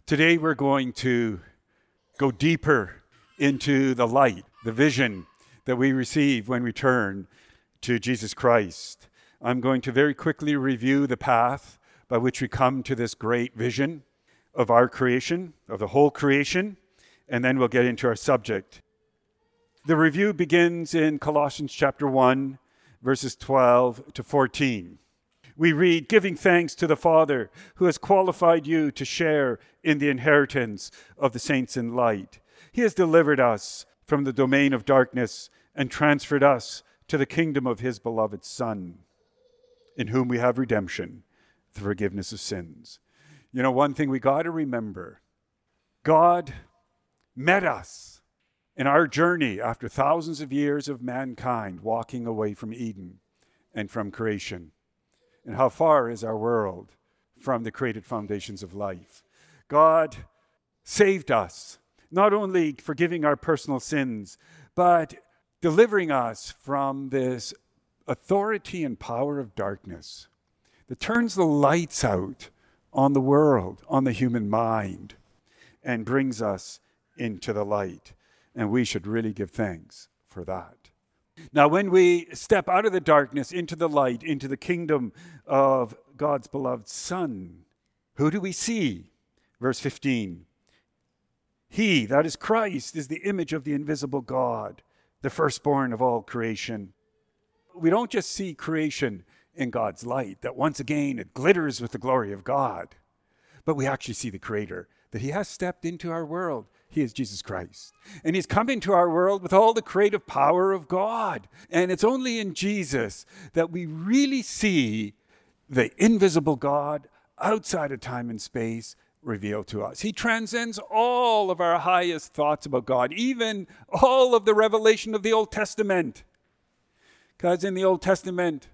Today we're going to go deeper into the light, the vision that we receive when we turn to Jesus Christ. I'm going to very quickly review the path by which we come to this great vision of our creation, of the whole creation, and then we'll get into our subject. The review begins in Colossians chapter 1, verses 12 to 14. We read, "Giving thanks to the Father who has qualified you to share in the inheritance of the saints in light. He has delivered us from the domain of darkness and transferred us to the kingdom of his beloved Son, in whom we have redemption, the forgiveness of sins." You know, one thing we got to remember, God met us in our journey after thousands of years of mankind walking away from Eden and from creation. And how far is our world from the created foundations of life? God saved us, not only forgiving our personal sins, but delivering us from this authority and power of darkness that turns the lights out on the world, on the human mind, and brings us into the light. And we should really give thanks for that. Now, when we step out of the darkness into the light, into the kingdom of God's beloved Son, who do we see? Verse 15. He, that is Christ, is the image of the invisible God, the firstborn of all creation. We don't just see creation in God's light, that once again it glitters with the glory of God, but we actually see the Creator, that he has stepped into our world. He is Jesus Christ. And he's come into our world with all the creative power of God. And it's only in Jesus that we really see the invisible God outside of time and space revealed to us. He transcends all of our highest thoughts about God, even all of the revelation of the Old Testament. Because in the Old Testament,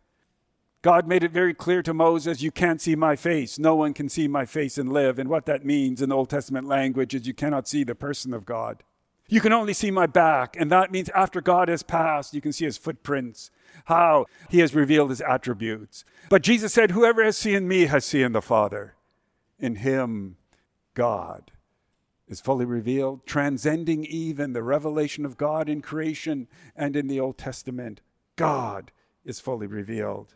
God made it very clear to Moses, you can't see my face. No one can see my face and live. And what that means in the Old Testament language is you cannot see the person of God. You can only see my back. And that means after God has passed, you can see his footprints, how he has revealed his attributes. But Jesus said, whoever has seen me has seen the Father. In him, God is fully revealed, transcending even the revelation of God in creation and in the Old Testament. God is fully revealed.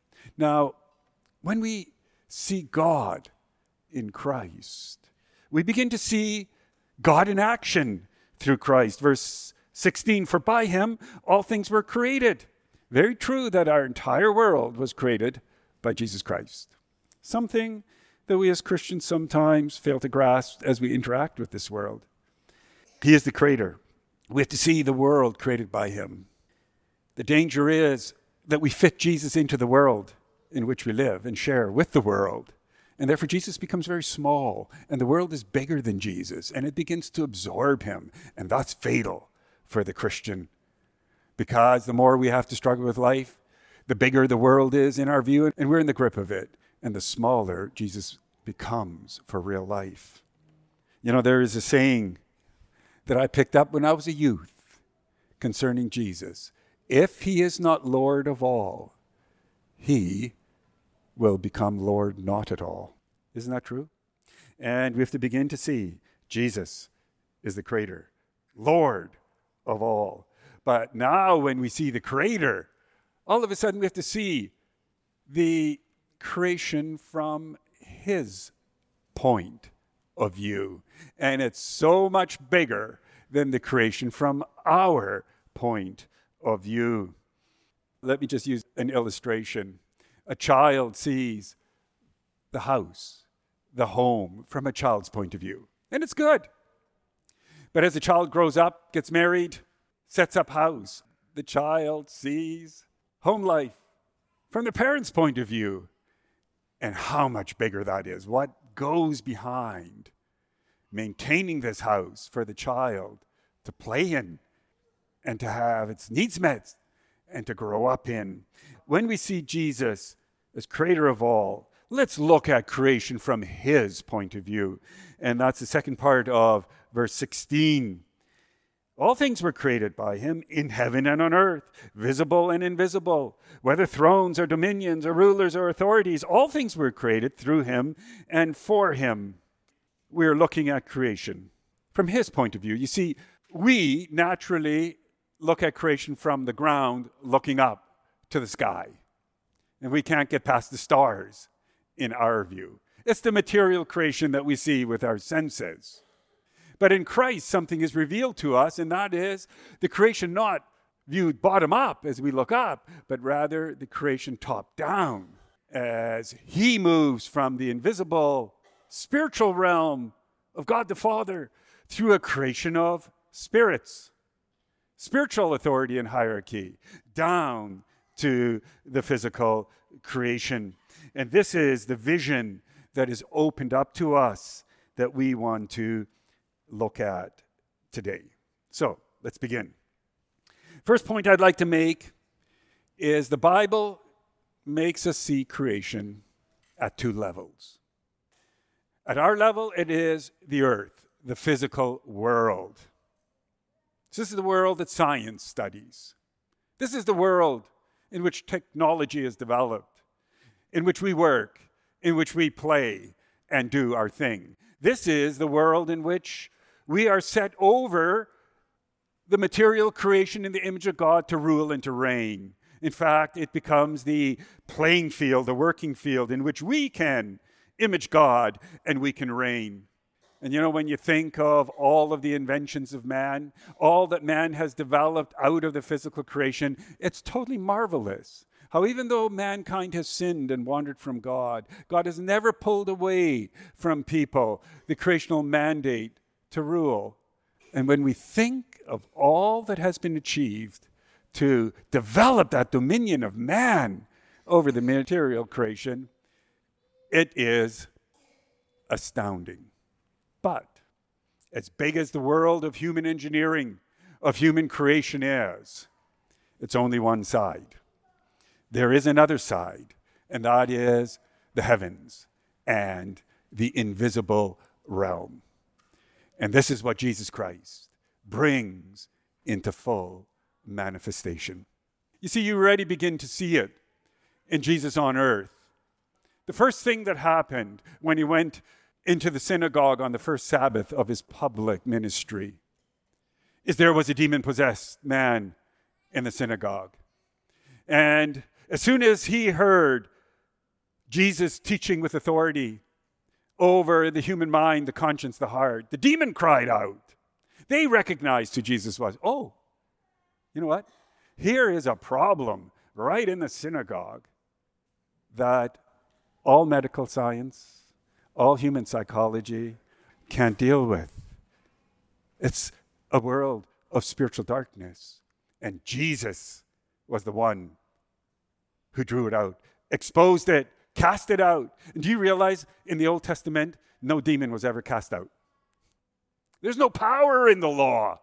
Now, when we see God in Christ, we begin to see God in action through Christ. Verse 16, for by him all things were created. Very true that our entire world was created by Jesus Christ. Something that we as Christians sometimes fail to grasp as we interact with this world. He is the creator. We have to see the world created by him. The danger is that we fit Jesus into the world in which we live and share with the world. And therefore Jesus becomes very small and the world is bigger than Jesus and it begins to absorb him. And that's fatal for the Christian because the more we have to struggle with life, the bigger the world is in our view and we're in the grip of it. And the smaller Jesus becomes for real life. You know, there is a saying that I picked up when I was a youth concerning Jesus. If he is not Lord of all, he will become Lord not at all. Isn't that true? And we have to begin to see Jesus is the creator, Lord of all. But now when we see the creator, all of a sudden we have to see the creation from his point of view. And it's so much bigger than the creation from our point of view. Let me just use an illustration. A child sees the house, the home, from a child's point of view. And it's good. But as the child grows up, gets married, sets up house, the child sees home life from the parents' point of view. And how much bigger that is. What goes behind maintaining this house for the child to play in and to have its needs met and to grow up in. When we see Jesus as creator of all, let's look at creation from his point of view. And that's the second part of verse 16. All things were created by him in heaven and on earth, visible and invisible, whether thrones or dominions or rulers or authorities. All things were created through him and for him. we're looking at creation from his point of view. You see, we naturally look at creation from the ground, looking up to the sky. And we can't get past the stars in our view. It's the material creation that we see with our senses. But in Christ, something is revealed to us, and that is the creation not viewed bottom up as we look up, but rather the creation top down as he moves from the invisible spiritual realm of God the Father through a creation of spirits, spiritual authority and hierarchy, down to the physical creation. And this is the vision that is opened up to us that we want to look at today. So let's begin. First point I'd like to make is the Bible makes us see creation at two levels. At our level, it is the earth, the physical world. This is the world that science studies. This is the world in which technology is developed, in which we work, in which we play and do our thing. This is the world in which we are set over the material creation in the image of God to rule and to reign. In fact, it becomes the playing field, the working field in which we can image God and we can reign. And you know, when you think of all of the inventions of man, all that man has developed out of the physical creation, it's totally marvelous. How even though mankind has sinned and wandered from God, God has never pulled away from people the creational mandate to rule. And when we think of all that has been achieved to develop that dominion of man over the material creation, it is astounding. But as big as the world of human engineering, of human creation is, it's only one side. There is another side, and that is the heavens and the invisible realm. And this is what Jesus Christ brings into full manifestation. You see, you already begin to see it in Jesus on earth. The first thing that happened when he went into the synagogue on the first Sabbath of his public ministry is there was a demon-possessed man in the synagogue. And as soon as he heard Jesus teaching with authority over the human mind, the conscience, the heart, the demon cried out. They recognized who Jesus was. Oh, you know what? Here is a problem right in the synagogue that all medical science, all human psychology can't deal with. It's a world of spiritual darkness. And Jesus was the one who drew it out, exposed it, cast it out. And do you realize in the Old Testament, no demon was ever cast out? There's no power in the law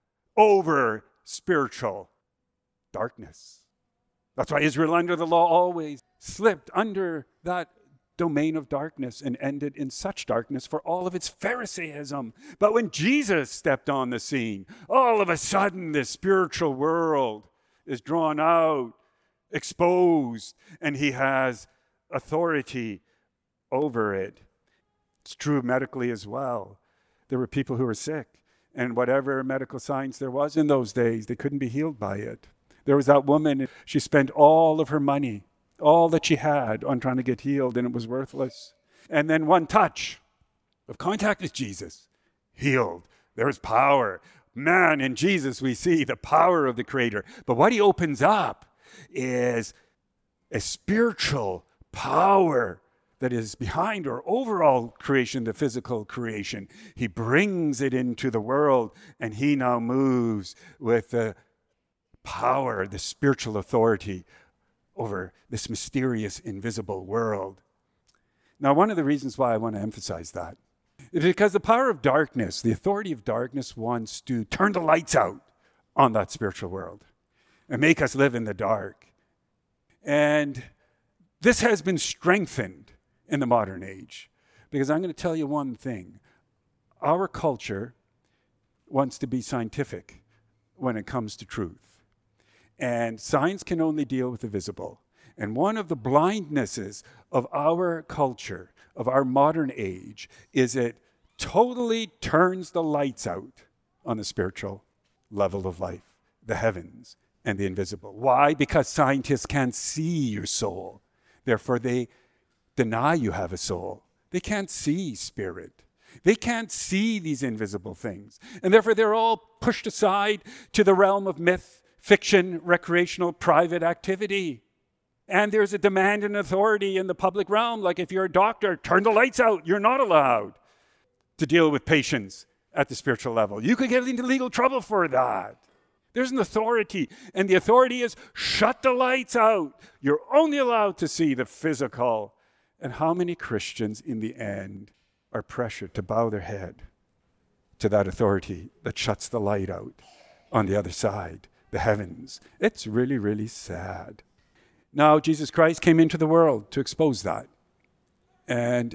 over spiritual darkness. That's why Israel under the law always slipped under that domain of darkness and ended in such darkness for all of its Pharisaism. But when Jesus stepped on the scene, all of a sudden the spiritual world is drawn out, exposed, and he has authority over it. It's true medically as well. There were people who were sick, and whatever medical science there was in those days, they couldn't be healed by it. There was that woman, she spent all of her money, all that she had on trying to get healed, and it was worthless. And then one touch of contact with Jesus, healed. There's power. Man, in Jesus we see the power of the Creator. But what he opens up is a spiritual power that is behind our overall creation, the physical creation. He brings it into the world, and he now moves with the power, the spiritual authority over this mysterious, invisible world. Now, one of the reasons why I want to emphasize that is because the power of darkness, the authority of darkness, wants to turn the lights out on that spiritual world and make us live in the dark. And this has been strengthened in the modern age, because I'm going to tell you one thing. Our culture wants to be scientific when it comes to truth. And science can only deal with the visible. And one of the blindnesses of our culture, of our modern age, is it totally turns the lights out on the spiritual level of life, the heavens and the invisible. Why? Because scientists can't see your soul. Therefore, they deny you have a soul. They can't see spirit. They can't see these invisible things. And therefore, they're all pushed aside to the realm of myth, fiction, recreational, private activity. And there's a demand and authority in the public realm. Like if you're a doctor, turn the lights out. You're not allowed to deal with patients at the spiritual level. You could get into legal trouble for that. There's an authority, and the authority is shut the lights out. You're only allowed to see the physical. And how many Christians in the end are pressured to bow their head to that authority that shuts the light out on the other side, the heavens? It's really, really sad. Now, Jesus Christ came into the world to expose that. And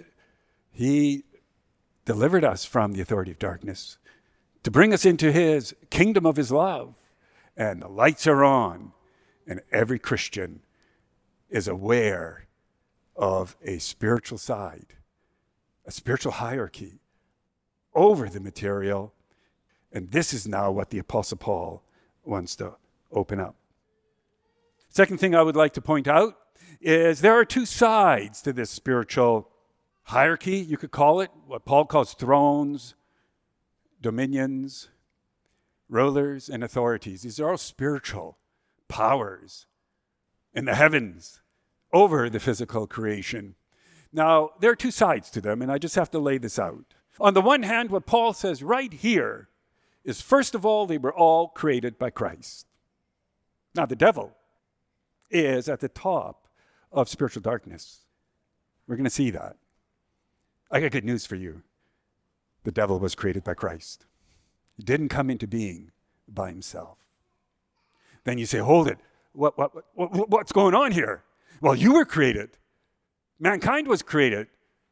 he delivered us from the authority of darkness to bring us into his kingdom of his love. And the lights are on, and every Christian is aware of a spiritual side, a spiritual hierarchy over the material. And this is now what the Apostle Paul wants to open up. Second thing I would like to point out is there are two sides to this spiritual hierarchy, you could call it, what Paul calls thrones, dominions, rulers, and authorities. These are all spiritual powers in the heavens over the physical creation. Now, there are two sides to them, and I just have to lay this out. On the one hand, what Paul says right here is, first of all, they were all created by Christ. Now, the devil is at the top of spiritual darkness. We're going to see that. I got good news for you. The devil was created by Christ. He didn't come into being by himself. Then you say, hold it. What's going on here? Well, you were created. Mankind was created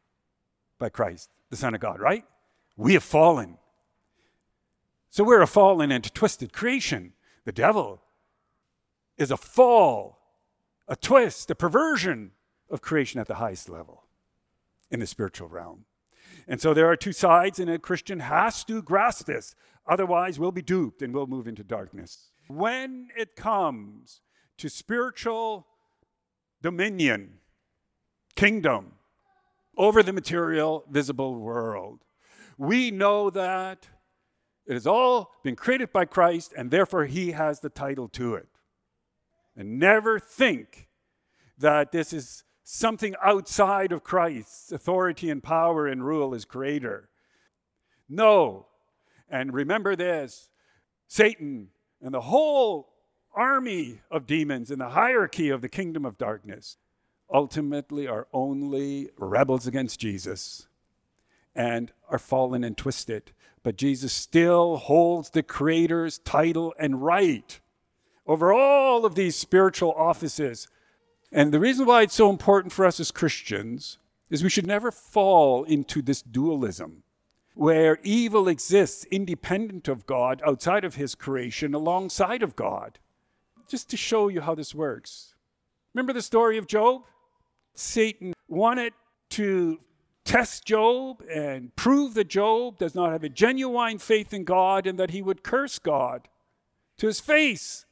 by Christ, the Son of God, right? We have fallen. So we're a fallen and twisted creation. The devil is a fall, a twist, a perversion of creation at the highest level in the spiritual realm. And so there are two sides, and a Christian has to grasp this. Otherwise, we'll be duped and we'll move into darkness. When it comes to spiritual dominion, kingdom, over the material, visible world, we know that it has all been created by Christ, and therefore he has the title to it. And never think that this is something outside of Christ's authority and power and rule as creator. No. And remember this, Satan and the whole army of demons in the hierarchy of the kingdom of darkness ultimately are only rebels against Jesus and are fallen and twisted. But Jesus still holds the creator's title and right over all of these spiritual offices. And the reason why it's so important for us as Christians is we should never fall into this dualism where evil exists independent of God, outside of his creation, alongside of God. Just to show you how this works. Remember the story of Job? Satan wanted to test Job and prove that Job does not have a genuine faith in God and that he would curse God to his face.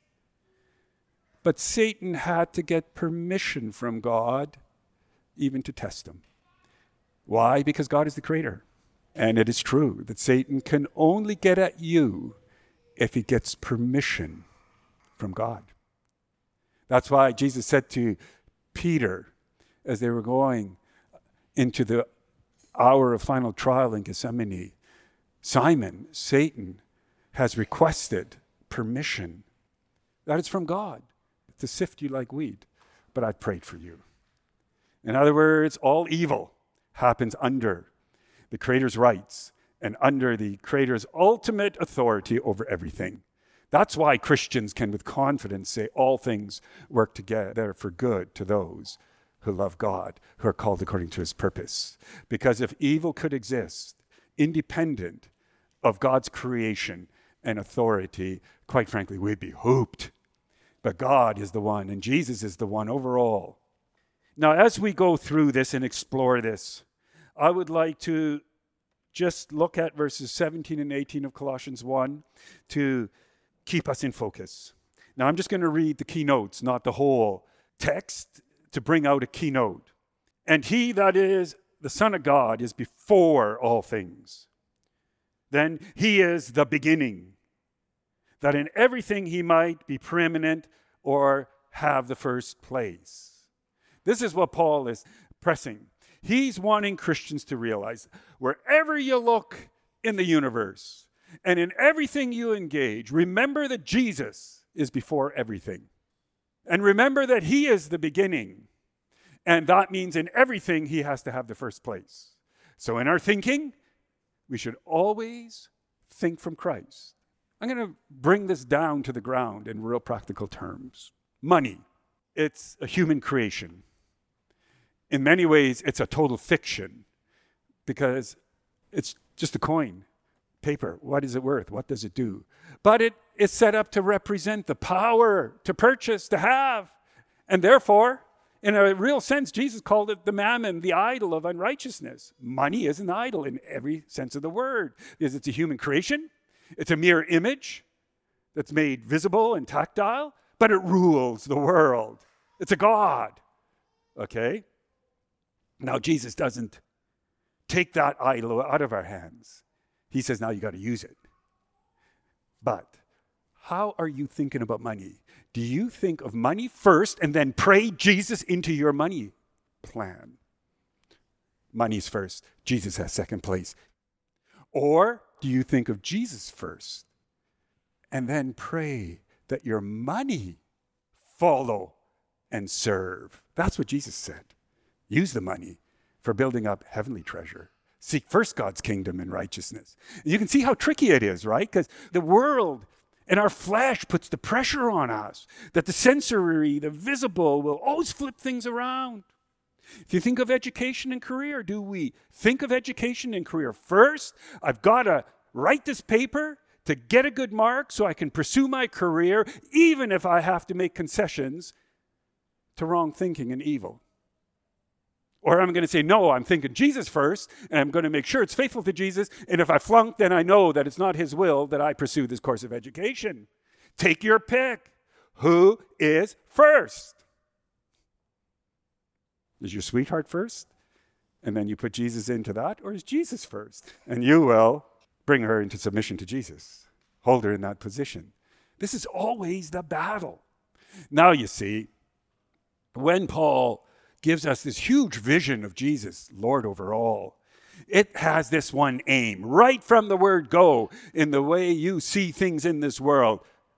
But Satan had to get permission from God even to test him. Why? Because God is the creator. And it is true that Satan can only get at you if he gets permission from God. That's why Jesus said to Peter, as they were going into the hour of final trial in Gethsemane, Simon, Satan has requested permission. That is from God to sift you like wheat, but I've prayed for you. In other words, all evil happens under the Creator's rights and under the Creator's ultimate authority over everything. That's why Christians can with confidence say all things work together for good to those who love God, who are called according to his purpose. Because if evil could exist independent of God's creation and authority, quite frankly, we'd be hooped. But God is the one, and Jesus is the one over all. Now, as we go through this and explore this, I would like to just look at verses 17 and 18 of Colossians 1 to keep us in focus. Now, I'm just going to read the keynotes, not the whole text, to bring out a keynote. And he that is the Son of God is before all things. Then he is the beginning, that in everything he might be preeminent or have the first place. This is what Paul is pressing. He's wanting Christians to realize wherever you look in the universe and in everything you engage, remember that Jesus is before everything. And remember that he is the beginning. And that means in everything he has to have the first place. So in our thinking, we should always think from Christ. I'm going to bring this down to the ground in real practical terms. Money, it's a human creation. In many ways, it's a total fiction because it's just a coin, paper. What is it worth? What does it do? But it is set up to represent the power to purchase, to have. And therefore, in a real sense, Jesus called it the mammon, the idol of unrighteousness. Money is an idol in every sense of the word. Because it's a human creation. It's a mere image that's made visible and tactile, but it rules the world. It's a god. Okay? Now, Jesus doesn't take that idol out of our hands. He says, now you got to use it. But how are you thinking about money? Do you think of money first and then pray Jesus into your money plan? Money's first. Jesus has second place. Or do you think of Jesus first and then pray that your money follow and serve? That's what Jesus said. Use the money for building up heavenly treasure. Seek first God's kingdom and righteousness. You can see how tricky it is, right? Because the world and our flesh puts the pressure on us that the sensory, the visible, will always flip things around. If you think of education and career, do we think of education and career first? I've got to write this paper to get a good mark so I can pursue my career, even if I have to make concessions to wrong thinking and evil. Or I'm going to say, no, I'm thinking Jesus first, and I'm going to make sure it's faithful to Jesus, and if I flunk, then I know that it's not his will that I pursue this course of education. Take your pick. Who is first? Is your sweetheart first? And then you put Jesus into that? Or is Jesus first? And you will bring her into submission to Jesus. Hold her in that position. This is always the battle. Now you see, when Paul gives us this huge vision of Jesus, Lord over all, it has this one aim, right from the word go, in the way you see things in this world.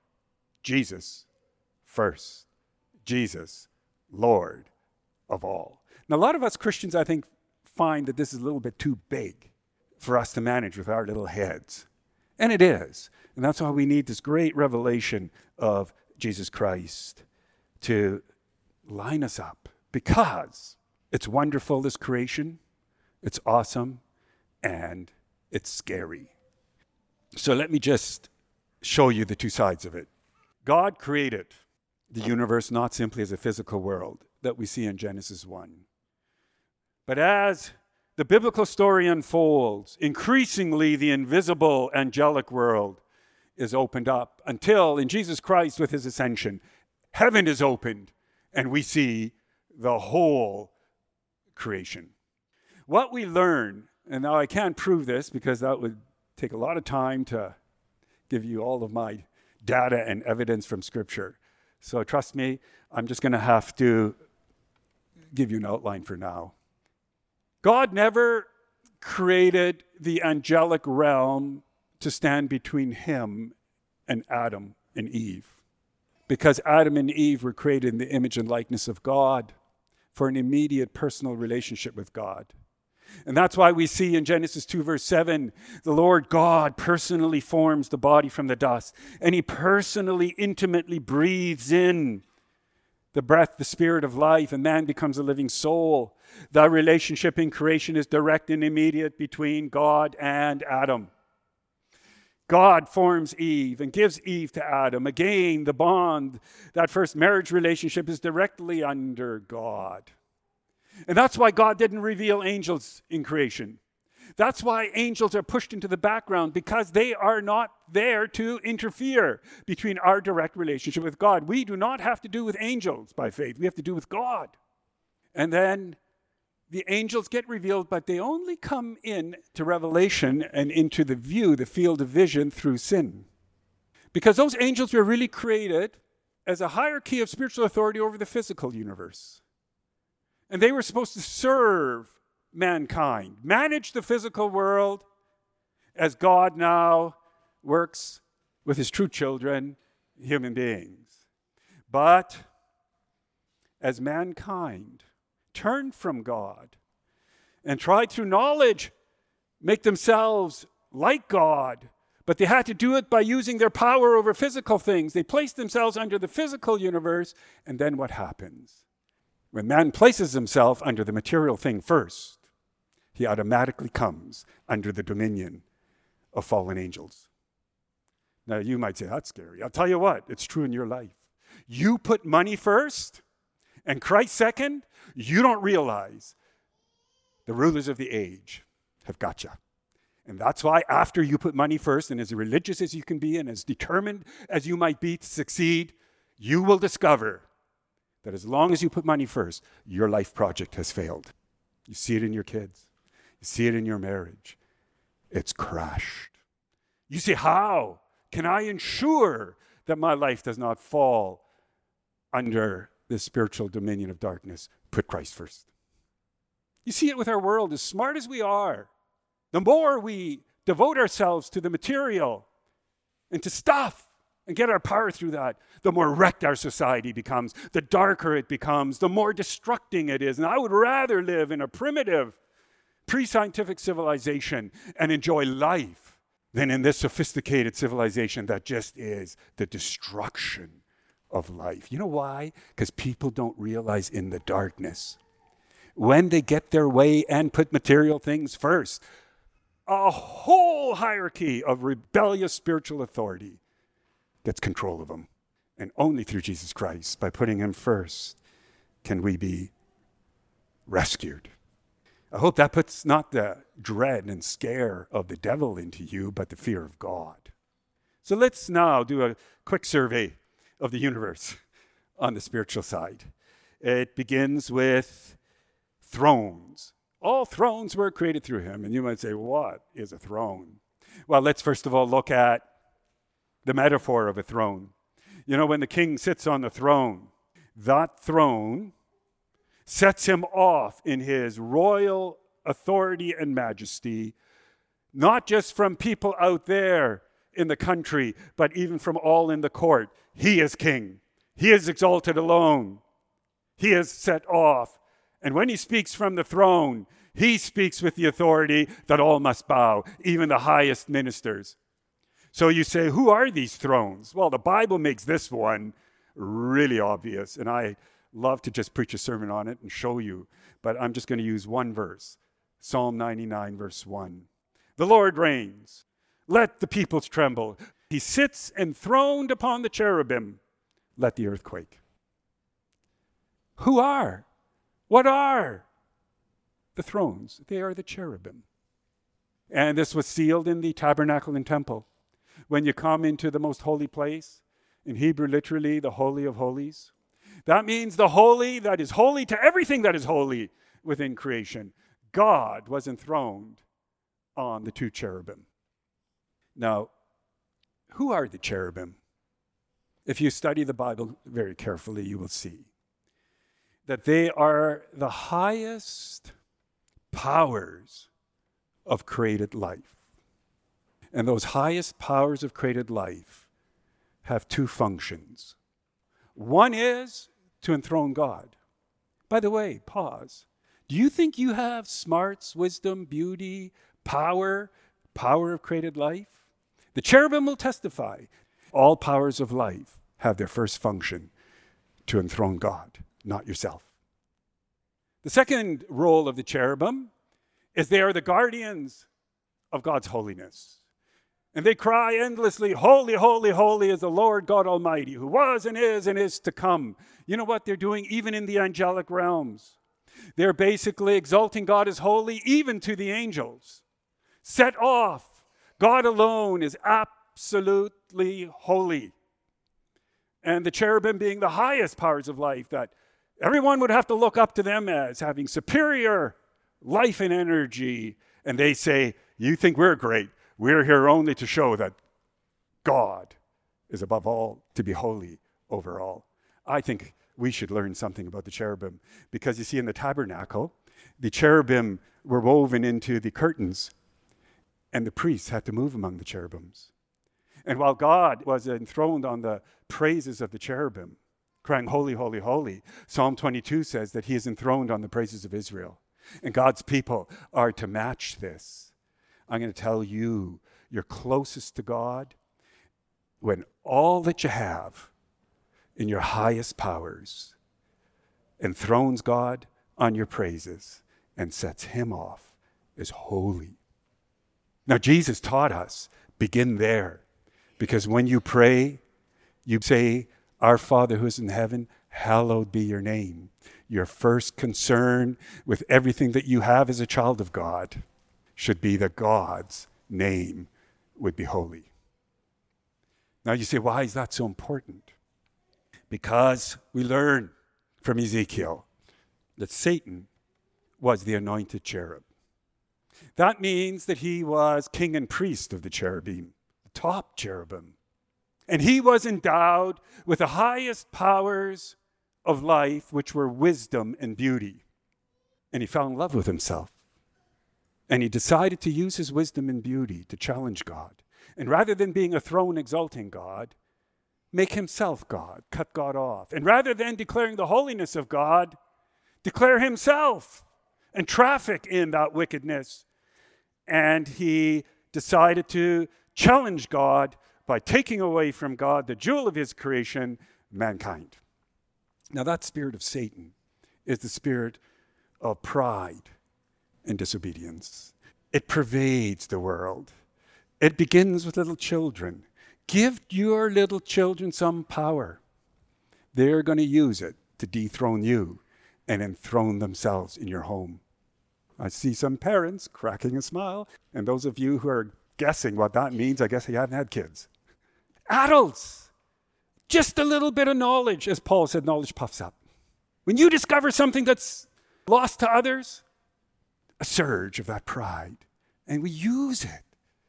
Jesus first. Jesus, Lord of all. Now, a lot of us Christians, I think, find that this is a little bit too big for us to manage with our little heads. And it is. And that's why we need this great revelation of Jesus Christ to line us up. Because it's wonderful, this creation, it's awesome, and it's scary. So let me just show you the two sides of it. God created the universe not simply as a physical world that we see in Genesis 1. But as the biblical story unfolds, increasingly the invisible angelic world is opened up until in Jesus Christ with his ascension, heaven is opened and we see the whole creation. What we learn, and now I can't prove this because that would take a lot of time to give you all of my data and evidence from Scripture. So trust me, I'm just going to have to give you an outline for now. God never created the angelic realm to stand between him and Adam and Eve, because Adam and Eve were created in the image and likeness of God for an immediate personal relationship with God. And that's why we see in Genesis 2 verse 7, the Lord God personally forms the body from the dust, and he personally, intimately breathes in the breath, the spirit of life, and man becomes a living soul. The relationship in creation is direct and immediate between God and Adam. God forms Eve and gives Eve to Adam. Again, the bond, that first marriage relationship is directly under God. And that's why God didn't reveal angels in creation. That's why angels are pushed into the background, because they are not there to interfere between our direct relationship with God. We do not have to do with angels by faith. We have to do with God. And then the angels get revealed, but they only come in to revelation and into the view, the field of vision, through sin. Because those angels were really created as a hierarchy of spiritual authority over the physical universe. And they were supposed to serve mankind, manage the physical world as God now works with his true children, human beings. But as mankind turned from God and tried through knowledge make themselves like God, but they had to do it by using their power over physical things. They placed themselves under the physical universe, and then what happens? When man places himself under the material thing first, he automatically comes under the dominion of fallen angels. Now, you might say, that's scary. I'll tell you what, it's true in your life. You put money first and Christ second, you don't realize the rulers of the age have got you. And that's why after you put money first, and as religious as you can be and as determined as you might be to succeed, you will discover that as long as you put money first, your life project has failed. You see it in your kids. You see it in your marriage. It's crashed. You say, how can I ensure that my life does not fall under the spiritual dominion of darkness? Put Christ first. You see it with our world. As smart as we are, the more we devote ourselves to the material and to stuff and get our power through that, the more wrecked our society becomes, the darker it becomes, the more destructing it is. And I would rather live in a primitive, pre-scientific civilization and enjoy life than in this sophisticated civilization that just is the destruction of life. You know why? Because people don't realize in the darkness, when they get their way and put material things first, a whole hierarchy of rebellious spiritual authority gets control of them. And only through Jesus Christ, by putting him first, can we be rescued. I hope that puts not the dread and scare of the devil into you, but the fear of God. So let's now do a quick survey of the universe on the spiritual side. It begins with thrones. All thrones were created through him. And you might say, what is a throne? Well, let's first of all look at the metaphor of a throne. You know, when the king sits on the throne, that throne sets him off in his royal authority and majesty, not just from people out there in the country, but even from all in the court. He is king. He is exalted alone. He is set off. And when he speaks from the throne, he speaks with the authority that all must bow, even the highest ministers. So you say, who are these thrones? Well, the Bible makes this one really obvious, and I love to just preach a sermon on it and show you, but I'm just going to use one verse. Psalm 99, verse 1. The Lord reigns. Let the peoples tremble. He sits enthroned upon the cherubim. Let the earth quake. Who are? What are the thrones? They are the cherubim. And this was sealed in the tabernacle and temple. When you come into the most holy place, in Hebrew, literally, the Holy of Holies, that means the holy that is holy to everything that is holy within creation. God was enthroned on the two cherubim. Now, who are the cherubim? If you study the Bible very carefully, you will see that they are the highest powers of created life. And those highest powers of created life have two functions. One is to enthrone God. By the way, pause. Do you think you have smarts, wisdom, beauty, power of created life? The cherubim will testify. All powers of life have their first function to enthrone God, not yourself. The second role of the cherubim is they are the guardians of God's holiness. And they cry endlessly, holy, holy, holy is the Lord God Almighty, who was and is to come. You know what they're doing even in the angelic realms? They're basically exalting God as holy even to the angels. set off. God alone is absolutely holy. And the cherubim being the highest powers of life, that everyone would have to look up to them as having superior life and energy. And they say, you think we're great. We're here only to show that God is above all, to be holy over all. I think we should learn something about the cherubim, because you see, in the tabernacle, the cherubim were woven into the curtains, and the priests had to move among the cherubims. And while God was enthroned on the praises of the cherubim, crying, holy, holy, holy, Psalm 22 says that he is enthroned on the praises of Israel. And God's people are to match this. I'm going to tell you, you're closest to God when all that you have in your highest powers enthrones God on your praises and sets him off as holy. Now, Jesus taught us, begin there. Because when you pray, you say, our Father who is in heaven, hallowed be your name. Your first concern with everything that you have as a child of God should be that God's name would be holy. Now you say, why is that so important? Because we learn from Ezekiel that Satan was the anointed cherub. That means that he was king and priest of the cherubim, the top cherubim. And he was endowed with the highest powers of life, which were wisdom and beauty. And he fell in love with himself. And he decided to use his wisdom and beauty to challenge God. And rather than being a throne exalting God, make himself God, cut God off. And rather than declaring the holiness of God, declare himself and traffic in that wickedness. And he decided to challenge God by taking away from God the jewel of his creation, mankind. Now that spirit of Satan is the spirit of pride and disobedience. It pervades the world. It begins with little children. Give your little children some power. They're going to use it to dethrone you and enthrone themselves in your home. I see some parents cracking a smile, and those of you who are guessing what that means, I guess you haven't had kids. Adults, just a little bit of knowledge, as Paul said, knowledge puffs up. When you discover something that's lost to others, a surge of that pride, and we use it,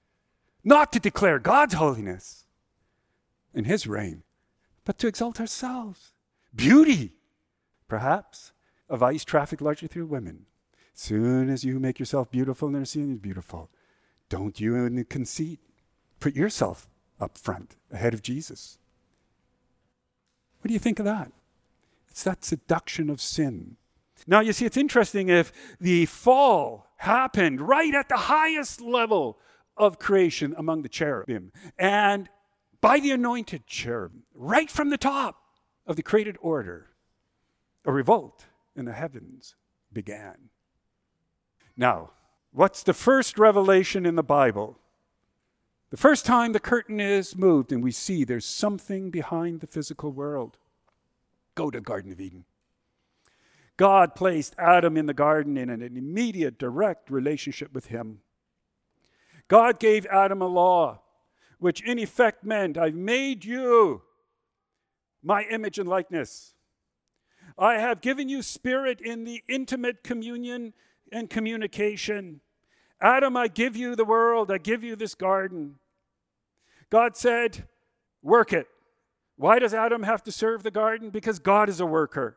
not to declare God's holiness and his reign, but to exalt ourselves. Beauty, perhaps, of vice trafficked largely through women. Soon as you make yourself beautiful and they're seeing you beautiful, don't you in conceit put yourself up front ahead of Jesus. What do you think of that? It's that seduction of sin. Now, you see, it's interesting, if the fall happened right at the highest level of creation among the cherubim, and by the anointed cherub, right from the top of the created order, a revolt in the heavens began. Now, what's the first revelation in the Bible? The first time the curtain is moved and we see there's something behind the physical world. Go to the Garden of Eden. God placed Adam in the garden in an immediate, direct relationship with him. God gave Adam a law, which in effect meant, I've made you my image and likeness. I have given you spirit in the intimate communion and communication. Adam, I give you the world. I give you this garden. God said, work it. Why does Adam have to serve the garden? Because God is a worker.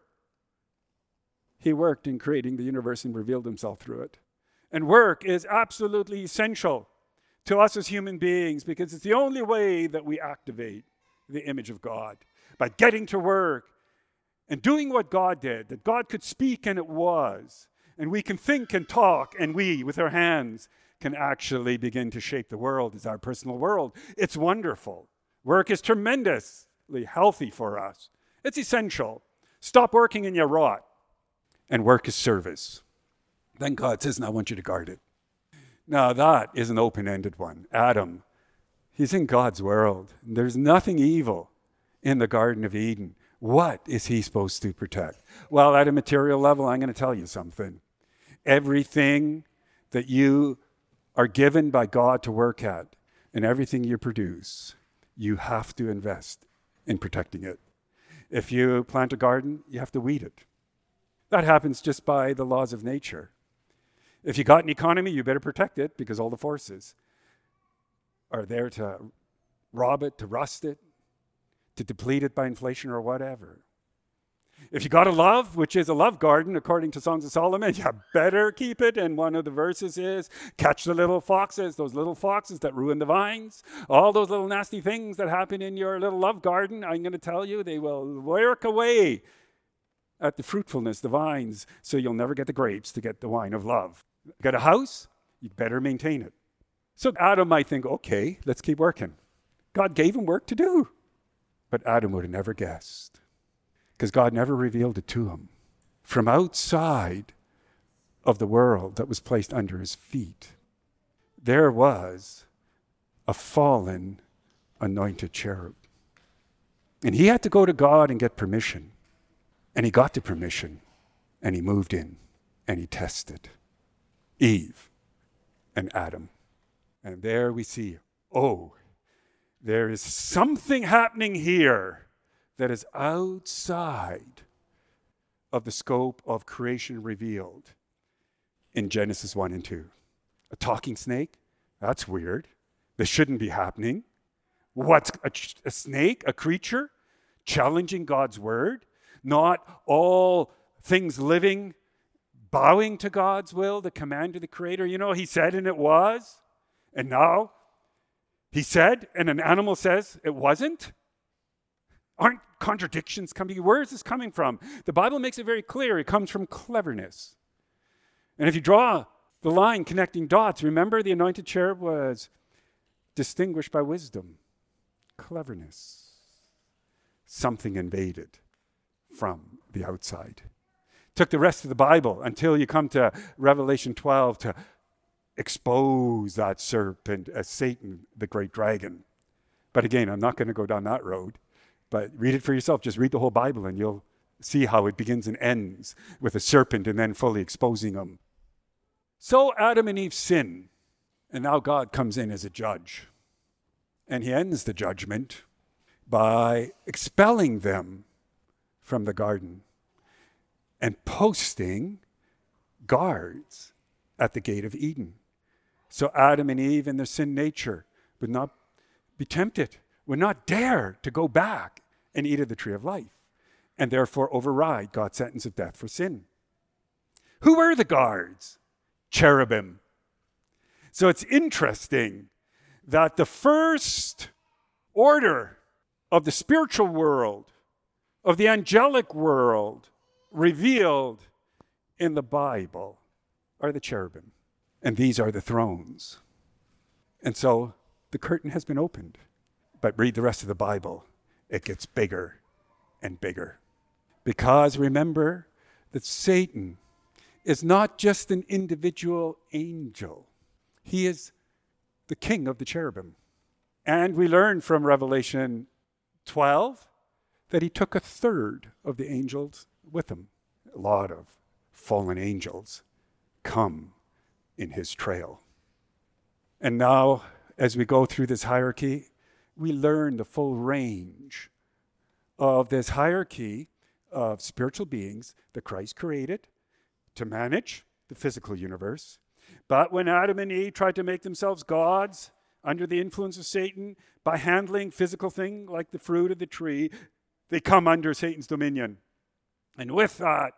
He worked in creating the universe and revealed himself through it. And work is absolutely essential to us as human beings, because it's the only way that we activate the image of God. By getting to work and doing what God did, that God could speak and it was. And we can think and talk, and we, with our hands, can actually begin to shape the world as our personal world. It's wonderful. Work is tremendously healthy for us. It's essential. Stop working and you rot. And work is service. Then God says, now I want you to guard it. Now that is an open-ended one. Adam, he's in God's world. There's nothing evil in the Garden of Eden. What is he supposed to protect? Well, at a material level, I'm going to tell you something. Everything that you are given by God to work at, and everything you produce, you have to invest in protecting it. If you plant a garden, you have to weed it. That happens just by the laws of nature. If you got an economy, you better protect it because all the forces are there to rob it, to rust it, to deplete it by inflation or whatever. If you got a love, which is a love garden, according to Songs of Solomon, you better keep it. And one of the verses is, catch the little foxes, those little foxes that ruin the vines. All those little nasty things that happen in your little love garden, I'm going to tell you, they will work away at the fruitfulness, the vines, so you'll never get the grapes to get the wine of love. Got a house? You better maintain it. So Adam might think, okay, let's keep working. God gave him work to do. But Adam would have never guessed, because God never revealed it to him. From outside of the world that was placed under his feet, there was a fallen, anointed cherub. And he had to go to God and get permission. And he got the permission, and he moved in, and he tested Eve and Adam. And there we see, there is something happening here that is outside of the scope of creation revealed in Genesis 1 and 2. A talking snake? That's weird. This shouldn't be happening. What's a snake, a creature, challenging God's word? Not all things living bowing to God's will, the command of the Creator. You know, he said and it was, and now he said and an animal says it wasn't. Aren't contradictions coming? Where is this coming from? The Bible makes it very clear. It comes from cleverness. And if you draw the line connecting dots, remember the anointed cherub was distinguished by wisdom, cleverness. Something invaded from the outside. Took the rest of the Bible until you come to Revelation 12 to expose that serpent as Satan, the great dragon. But again, I'm not going to go down that road. But read it for yourself. Just read the whole Bible and you'll see how it begins and ends with a serpent and then fully exposing him. So Adam and Eve sin. And now God comes in as a judge. And he ends the judgment by expelling them from the garden and posting guards at the gate of Eden. So Adam and Eve in their sin nature would not be tempted, would not dare to go back and eat of the tree of life, and therefore override God's sentence of death for sin. Who were the guards? Cherubim. So it's interesting that the first order of the spiritual world, of the angelic world, revealed in the Bible are the cherubim. And these are the thrones. And so the curtain has been opened. But read the rest of the Bible. It gets bigger and bigger. Because remember that Satan is not just an individual angel. He is the king of the cherubim. And we learn from Revelation 12 that he took a third of the angels with him. A lot of fallen angels come in his trail. And now, as we go through this hierarchy, we learn the full range of this hierarchy of spiritual beings that Christ created to manage the physical universe. But when Adam and Eve tried to make themselves gods under the influence of Satan by handling physical things like the fruit of the tree, they come under Satan's dominion. And with that,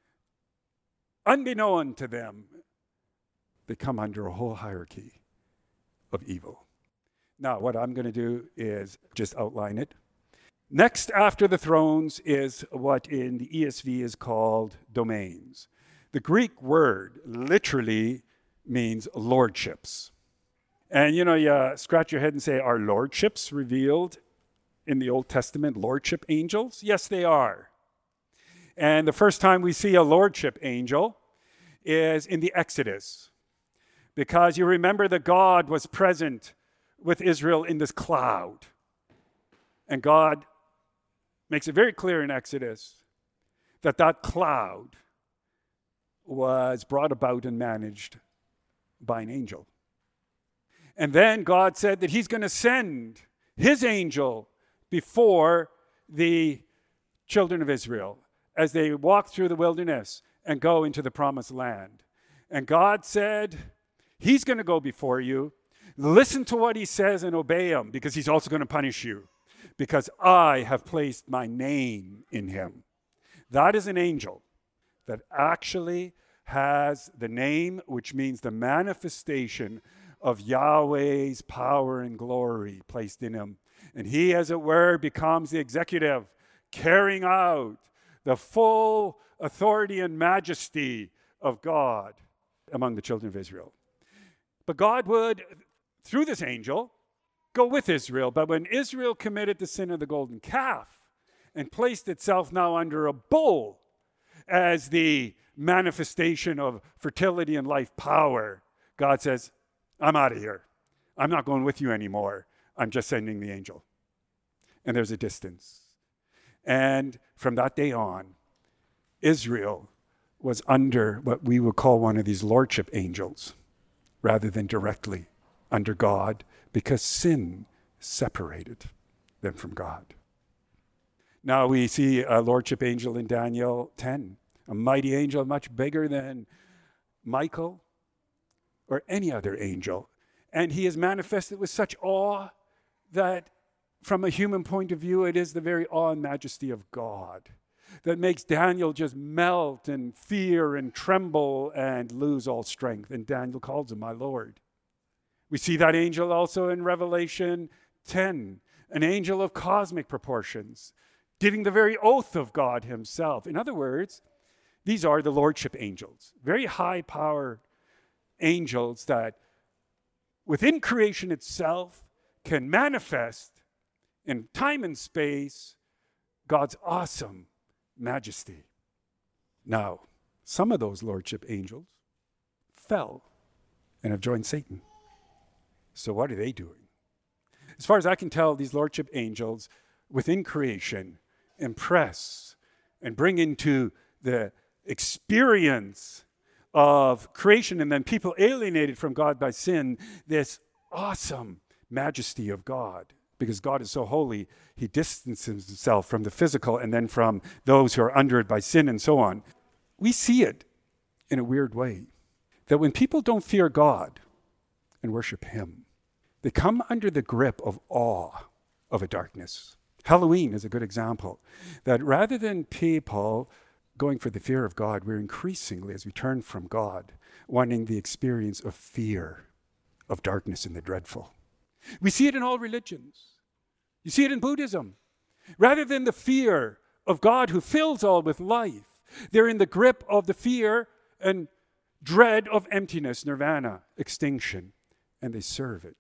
unbeknown to them, they come under a whole hierarchy of evil. Now, what I'm going to do is just outline it. Next after the thrones is what in the ESV is called domains. The Greek word literally means lordships. And you scratch your head and say, are lordships revealed in the Old Testament, lordship angels? Yes, they are. And the first time we see a lordship angel is in the Exodus. Because you remember that God was present with Israel in this cloud. And God makes it very clear in Exodus that that cloud was brought about and managed by an angel. And then God said that he's going to send his angel before the children of Israel as they walk through the wilderness and go into the promised land. And God said, he's going to go before you. Listen to what he says and obey him, because he's also going to punish you, because I have placed my name in him. That is an angel that actually has the name, which means the manifestation of Yahweh's power and glory placed in him. And he, as it were, becomes the executive, carrying out the full authority and majesty of God among the children of Israel. But God would, through this angel, go with Israel. But when Israel committed the sin of the golden calf and placed itself now under a bull as the manifestation of fertility and life power, God says, I'm out of here. I'm not going with you anymore. I'm just sending the angel. And there's a distance. And from that day on, Israel was under what we would call one of these lordship angels, rather than directly under God, because sin separated them from God. Now we see a lordship angel in Daniel 10, a mighty angel much bigger than Michael or any other angel. And he is manifested with such awe that from a human point of view, it is the very awe and majesty of God that makes Daniel just melt and fear and tremble and lose all strength. And Daniel calls him my Lord. We see that angel also in Revelation 10, an angel of cosmic proportions, giving the very oath of God himself. In other words, these are the lordship angels, very high-powered angels that within creation itself can manifest in time and space God's awesome majesty. Now, some of those lordship angels fell and have joined Satan. So what are they doing? As far as I can tell, these lordship angels within creation impress and bring into the experience of creation and then people alienated from God by sin this awesome majesty of God. Because God is so holy, he distances himself from the physical and then from those who are under it by sin and so on. We see it in a weird way, that when people don't fear God and worship him, they come under the grip of awe of a darkness. Halloween is a good example, that rather than people going for the fear of God, we're increasingly, as we turn from God, wanting the experience of fear, of darkness and the dreadful. We see it in all religions. You see it in Buddhism. Rather than the fear of God who fills all with life, they're in the grip of the fear and dread of emptiness, nirvana, extinction, and they serve it.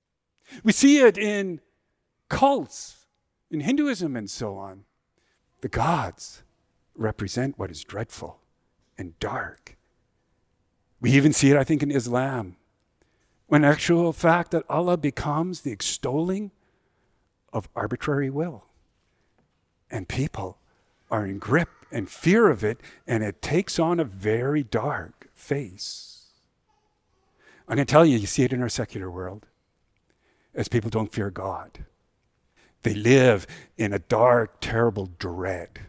We see it in cults, in Hinduism and so on. The gods represent what is dreadful and dark. We even see it, I think, in Islam, when actual fact that Allah becomes the extolling of arbitrary will. And people are in grip and fear of it, and it takes on a very dark face. I'm going to tell you, you see it in our secular world, as people don't fear God. They live in a dark, terrible dread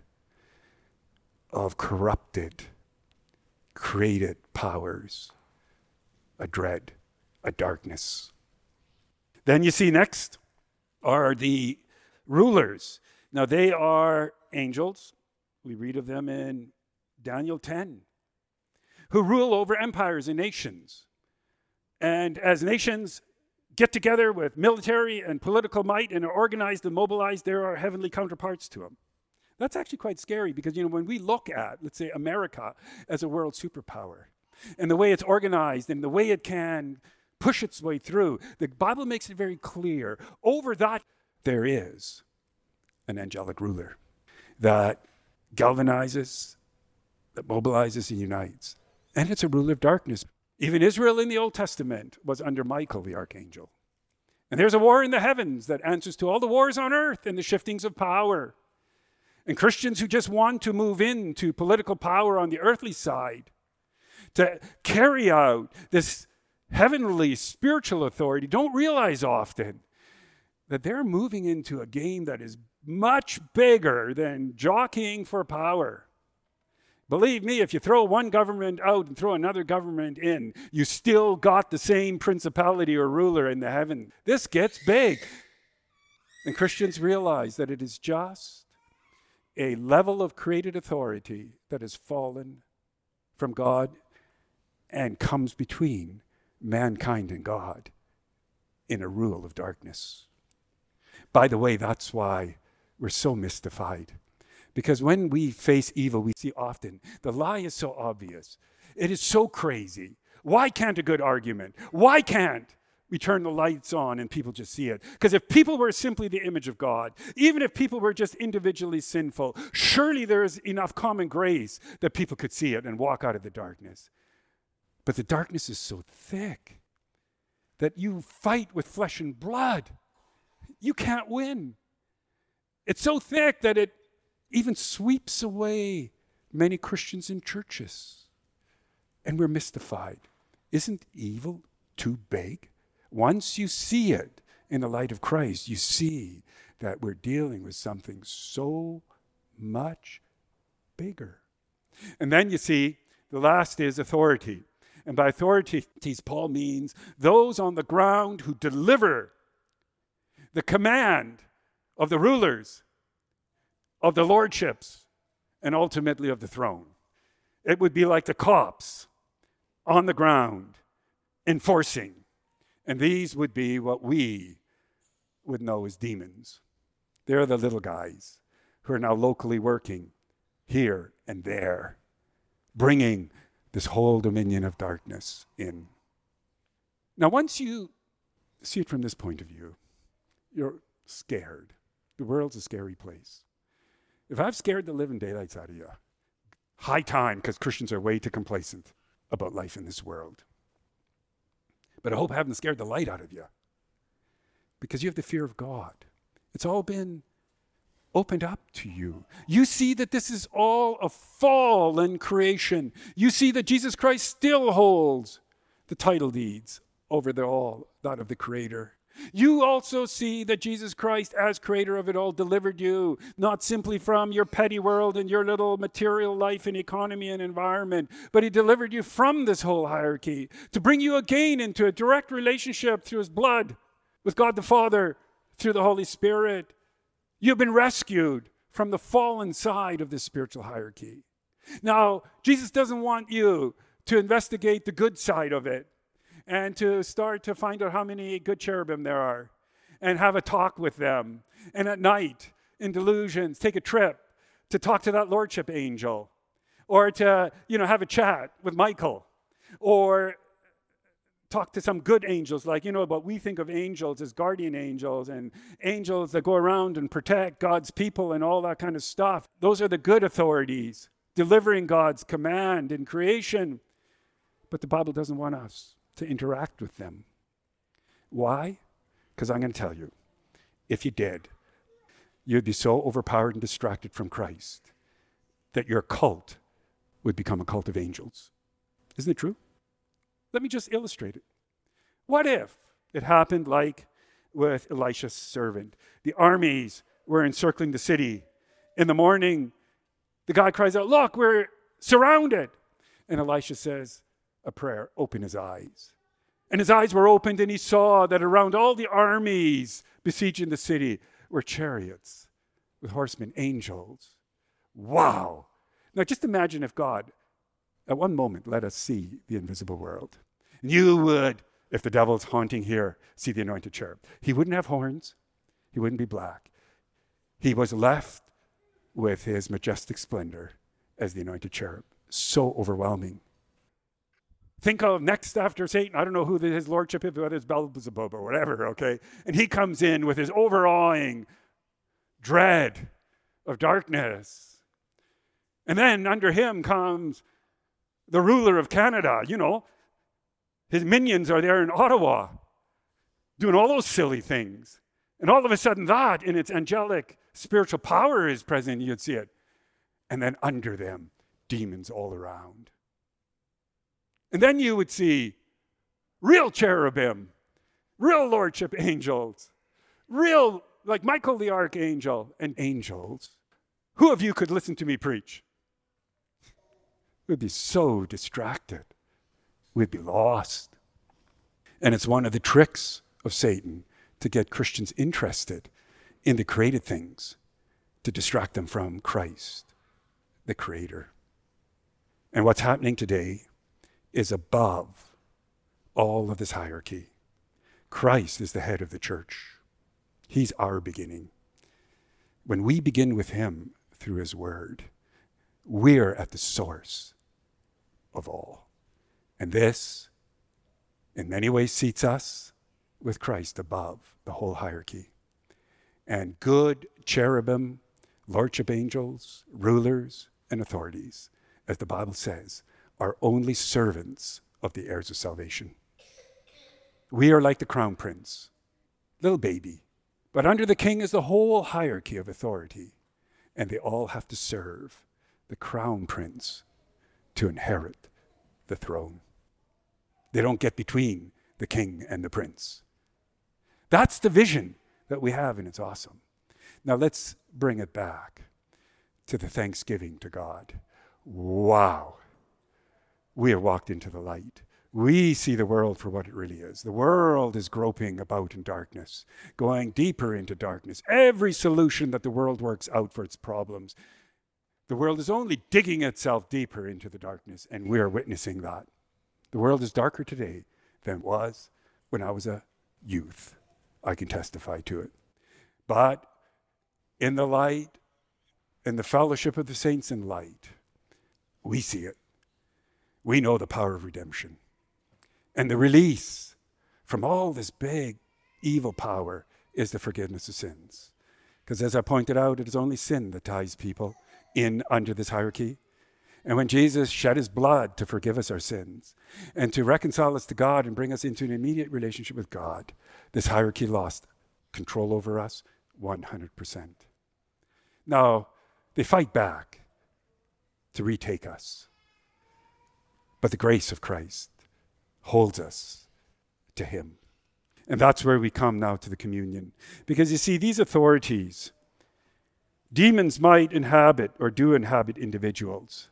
of corrupted, created powers, a dread, a darkness. Then you see next are the rulers. Now they are angels. We read of them in Daniel 10, who rule over empires and nations. And as nations get together with military and political might and are organized and mobilized, there are heavenly counterparts to them. That's actually quite scary because, when we look at, let's say, America as a world superpower and the way it's organized and the way it can push its way through, the Bible makes it very clear. Over that, there is an angelic ruler that galvanizes, that mobilizes and unites. And it's a ruler of darkness. Even Israel in the Old Testament was under Michael, the archangel. And there's a war in the heavens that answers to all the wars on earth and the shiftings of power. And Christians who just want to move into political power on the earthly side, to carry out this heavenly spiritual authority don't realize often that they're moving into a game that is much bigger than jockeying for power. Believe me, if you throw one government out and throw another government in, you still got the same principality or ruler in the heaven. This gets big. And Christians realize that it is just a level of created authority that has fallen from God and comes between mankind and God in a rule of darkness. By the way, that's why we're so mystified. Because when we face evil, we see often the lie is so obvious. It is so crazy. Why can't a good argument? Why can't we turn the lights on and people just see it? Because if people were simply the image of God, even if people were just individually sinful, surely there is enough common grace that people could see it and walk out of the darkness. But the darkness is so thick that you fight with flesh and blood. You can't win. It's so thick that it even sweeps away many Christians in churches. And we're mystified. Isn't evil too big? Once you see it in the light of Christ, you see that we're dealing with something so much bigger. And then you see, the last is authority. And by authorities, Paul means those on the ground who deliver the command of the rulers, of the lordships, and ultimately of the throne. It would be like the cops on the ground enforcing. And these would be what we would know as demons. They're the little guys who are now locally working here and there, bringing this whole dominion of darkness in. Now, once you see it from this point of view, you're scared. The world's a scary place. If I've scared the living daylights out of you, high time, because Christians are way too complacent about life in this world. But I hope I haven't scared the light out of you, because you have the fear of God. It's all been opened up to you. You see that this is all a fallen creation. You see that Jesus Christ still holds the title deeds over that of the Creator. You also see that Jesus Christ, as creator of it all, delivered you, not simply from your petty world and your little material life and economy and environment, but he delivered you from this whole hierarchy to bring you again into a direct relationship through his blood with God the Father, through the Holy Spirit. You've been rescued from the fallen side of this spiritual hierarchy. Now, Jesus doesn't want you to investigate the good side of it, and to start to find out how many good cherubim there are and have a talk with them. And at night, in delusions, take a trip to talk to that lordship angel, or to, have a chat with Michael, or talk to some good angels, like, what we think of angels as guardian angels and angels that go around and protect God's people and all that kind of stuff. Those are the good authorities, delivering God's command in creation. But the Bible doesn't want us to interact with them. Why? Because I'm going to tell you, if you did, you'd be so overpowered and distracted from Christ that your cult would become a cult of angels. Isn't it true? Let me just illustrate it. What if it happened like with Elisha's servant? The armies were encircling the city. In the morning, the guy cries out, "Look, we're surrounded." And Elisha says a prayer, "Open his eyes." And his eyes were opened, and he saw that around all the armies besieging the city were chariots with horsemen, angels. Wow. Now just imagine if God at one moment let us see the invisible world. You would, if the devil's haunting here, see the anointed cherub. He wouldn't have horns. He wouldn't be black. He was left with his majestic splendor as the anointed cherub. So overwhelming. Think of next after Satan, I don't know who his lordship is, whether it's Beelzebub or whatever, okay? And he comes in with his overawing dread of darkness. And then under him comes the ruler of Canada, His minions are there in Ottawa doing all those silly things. And all of a sudden that, in its angelic spiritual power, is present. You'd see it. And then under them, demons all around. And then you would see real cherubim, real lordship angels, real, like Michael the archangel and angels. Who of you could listen to me preach? We'd be so distracted. We'd be lost. And it's one of the tricks of Satan to get Christians interested in the created things, to distract them from Christ, the Creator. And what's happening today is above all of this hierarchy. Christ is the head of the church. He's our beginning. When we begin with him through his word, we're at the source of all. And this, in many ways, seats us with Christ above the whole hierarchy. And good cherubim, lordship angels, rulers, and authorities, as the Bible says, are only servants of the heirs of salvation. We are like the crown prince, little baby. But under the king is the whole hierarchy of authority, and they all have to serve the crown prince to inherit the throne. They don't get between the king and the prince. That's the vision that we have, and it's awesome. Now let's bring it back to the thanksgiving to God. Wow. We have walked into the light. We see the world for what it really is. The world is groping about in darkness, going deeper into darkness. Every solution that the world works out for its problems, the world is only digging itself deeper into the darkness, and we are witnessing that. The world is darker today than it was when I was a youth. I can testify to it. But in the light, in the fellowship of the saints in light, we see it. We know the power of redemption. And the release from all this big evil power is the forgiveness of sins. Because as I pointed out, it is only sin that ties people in under this hierarchy. And when Jesus shed his blood to forgive us our sins and to reconcile us to God and bring us into an immediate relationship with God, this hierarchy lost control over us 100%. Now, they fight back to retake us. But the grace of Christ holds us to him. And that's where we come now to the communion. Because you see, these authorities, demons might inhabit or do inhabit individuals.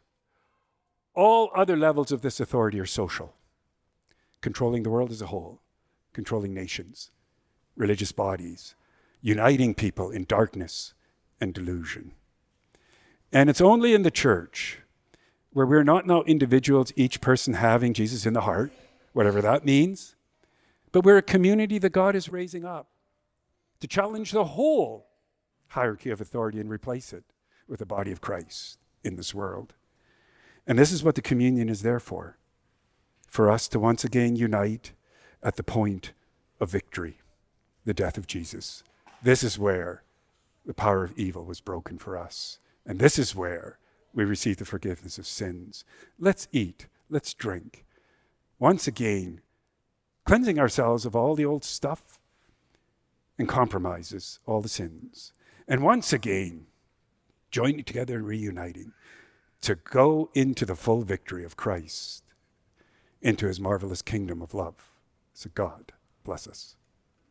All other levels of this authority are social, controlling the world as a whole, controlling nations, religious bodies, uniting people in darkness and delusion. And it's only in the church where we're not now individuals, each person having Jesus in the heart, whatever that means, but we're a community that God is raising up to challenge the whole hierarchy of authority and replace it with the body of Christ in this world. And this is what the communion is there for us to once again unite at the point of victory, the death of Jesus. This is where the power of evil was broken for us. And this is where we receive the forgiveness of sins. Let's eat, let's drink. Once again, cleansing ourselves of all the old stuff and compromises, all the sins. And once again, joining together and reuniting to go into the full victory of Christ, into his marvelous kingdom of love. So God bless us.